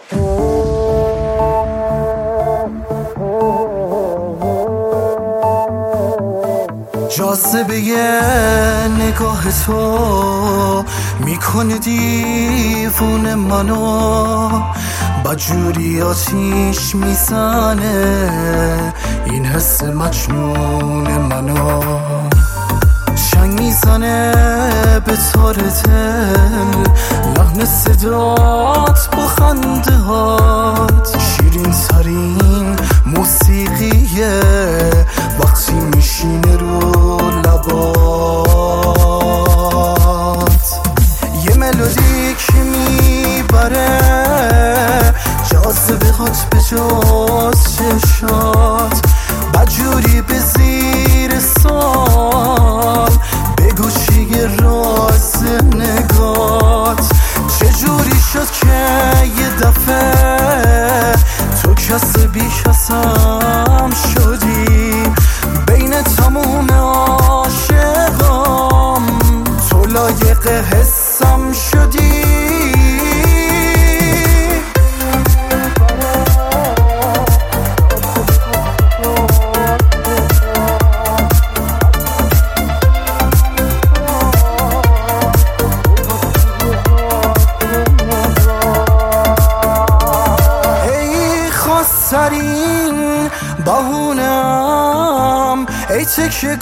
جاذبه نگاه تو میکنه دیوونه منو، بدجوری آتیش میزنه این حس مجنون منو. چنگ میزنه به تار دل، لحن صدات با خنده هات، شیرین ترین موسیقیه وقتی میشینه رو لبات. یه ملودی که میبره جاذبه هات به جاز چشات، بدجوری به زیر سال بگو چیه راز نگات. چجوری شد که یه دفعه تو کس بی کسم شدی، بین تموم عاشقام تو لایق حسم شدی. سرین بهونم ای تکیه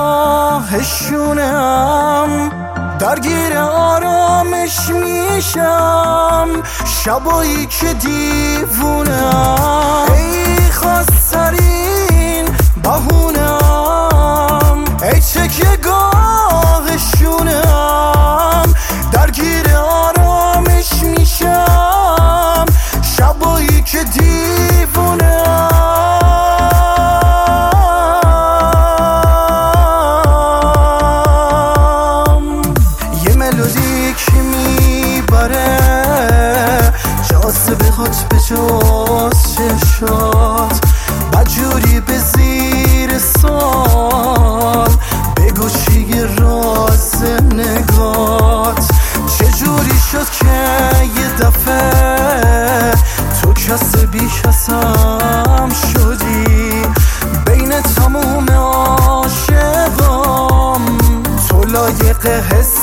گاهشونم، درگیر آرامش میشم شبایی که دیوونم. ای خواسترین بهونم ای تکیه گاهشونم، درگیر آرامش میشم شبایی که یه ملودی که میبره جاذبه هات به جاز چشات، بدجوری به زیر سال بگو چیه راز نگات. چجوری شد که یه دفعه تو کس بی کسم شدی، بین تموم عاشقام تو لایق حس